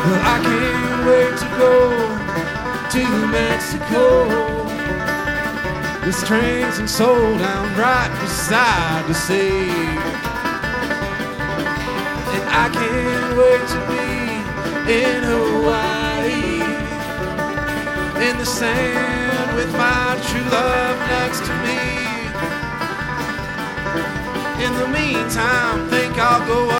Well, I can't wait to go to Mexico. This train's and sold down right beside the sea. And I can't wait to be in Hawaii, in the sand with my true love next to me. In the meantime, think I'll go